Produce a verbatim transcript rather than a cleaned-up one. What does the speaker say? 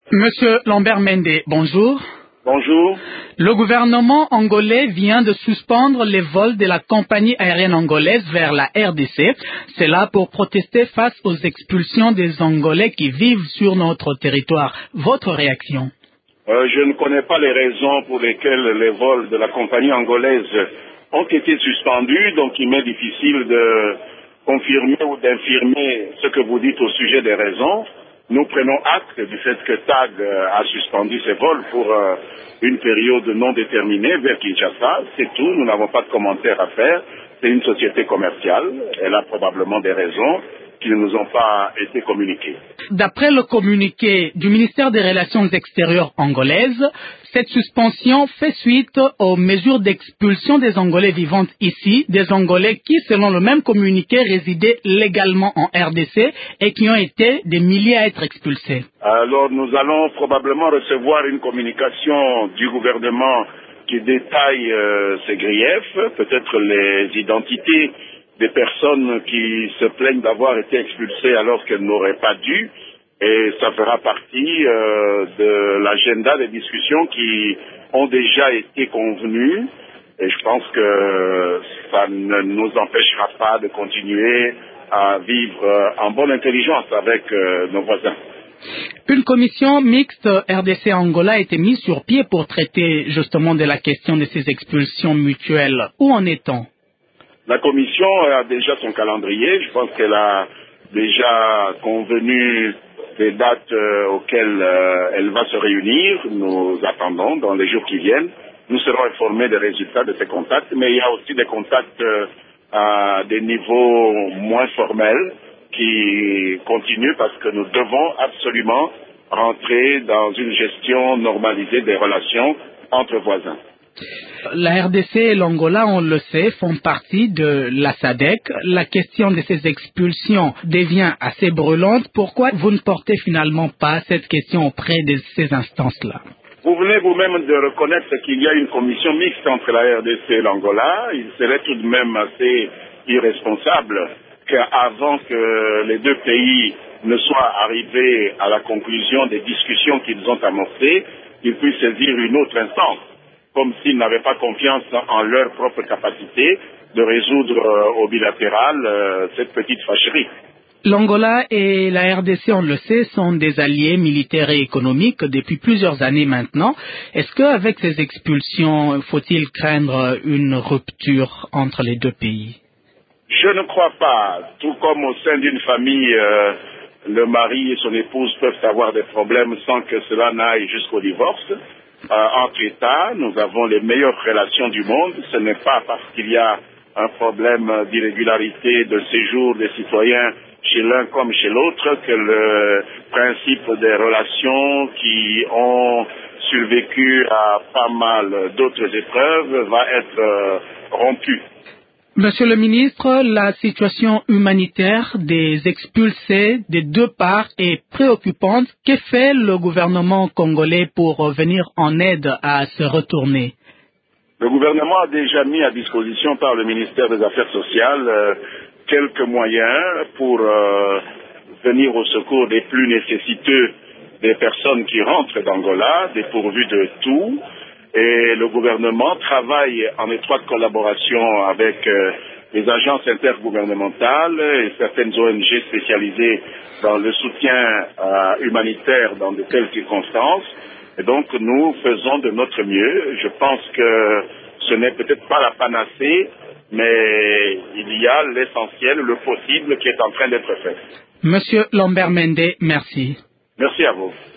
Monsieur Lambert Mende, bonjour. Bonjour. Le gouvernement angolais vient de suspendre les vols de la compagnie aérienne angolaise vers la R D C. C'est là pour protester face aux expulsions des Angolais qui vivent sur notre territoire. Votre réaction? euh, Je ne connais pas les raisons pour lesquelles les vols de la compagnie angolaise ont été suspendus, donc il m'est difficile de confirmer ou d'infirmer ce que vous dites au sujet des raisons. Nous prenons acte du fait que TAG a suspendu ses vols pour euh, une période non déterminée vers Kinshasa. C'est tout, nous n'avons pas de commentaires à faire. C'est une société commerciale. Elle a probablement des raisons qui ne nous ont pas été communiquées. D'après le communiqué du ministère des Relations extérieures angolaises, cette suspension fait suite aux mesures d'expulsion des Angolais vivant ici, des Angolais qui, selon le même communiqué, résidaient légalement en R D C et qui ont été des milliers à être expulsés. Alors nous allons probablement recevoir une communication du gouvernement qui détaille euh, ces griefs, peut-être les identités des personnes qui se plaignent d'avoir été expulsées alors qu'elles n'auraient pas dû, et ça fera partie euh, de l'agenda des discussions qui ont déjà été convenues, et je pense que ça ne nous empêchera pas de continuer à vivre euh, en bonne intelligence avec euh, nos voisins. Une commission mixte R D C-Angola a été mise sur pied pour traiter justement de la question de ces expulsions mutuelles. Où en est-on? La commission a déjà son calendrier. Je pense qu'elle a déjà convenu des dates euh, auxquelles euh, elle va se réunir. Nous attendons dans les jours qui viennent. Nous serons informés des résultats de ces contacts, mais il y a aussi des contacts euh, à des niveaux moins formels qui continuent parce que nous devons absolument rentrer dans une gestion normalisée des relations entre voisins. La R D C et l'Angola, on le sait, font partie de la S A D C. La question de ces expulsions devient assez brûlante. Pourquoi vous ne portez finalement pas cette question auprès de ces instances-là? Vous venez vous-même de reconnaître qu'il y a une commission mixte entre la R D C et l'Angola. Il serait tout de même assez irresponsable qu'avant que les deux pays ne soient arrivés à la conclusion des discussions qu'ils ont amorcées, ils puissent saisir une autre instance, comme s'ils n'avaient pas confiance en leur propre capacité de résoudre euh, au bilatéral euh, cette petite fâcherie. L'Angola et la R D C, on le sait, sont des alliés militaires et économiques depuis plusieurs années maintenant. Est-ce qu'avec ces expulsions, faut-il craindre une rupture entre les deux pays? Je ne crois pas. Tout comme au sein d'une famille, euh, le mari et son épouse peuvent avoir des problèmes sans que cela n'aille jusqu'au divorce. Euh, entre États, nous avons les meilleures relations du monde. Ce n'est pas parce qu'il y a un problème d'irrégularité de séjour des citoyens chez l'un comme chez l'autre que le principe des relations qui ont survécu à pas mal d'autres épreuves va être euh, rompu. Monsieur le ministre, la situation humanitaire des expulsés des deux parts est préoccupante. Que fait le gouvernement congolais pour venir en aide à se retourner? Le gouvernement a déjà mis à disposition par le ministère des Affaires sociales euh, quelques moyens pour euh, venir au secours des plus nécessiteux des personnes qui rentrent d'Angola, dépourvues de tout. Et le gouvernement travaille en étroite collaboration avec euh, les agences intergouvernementales et certaines O N G spécialisées dans le soutien euh, humanitaire dans de telles circonstances. Et donc nous faisons de notre mieux. Je pense que ce n'est peut-être pas la panacée, mais il y a l'essentiel, le possible qui est en train d'être fait. Monsieur Lambert Mende, merci. Merci à vous.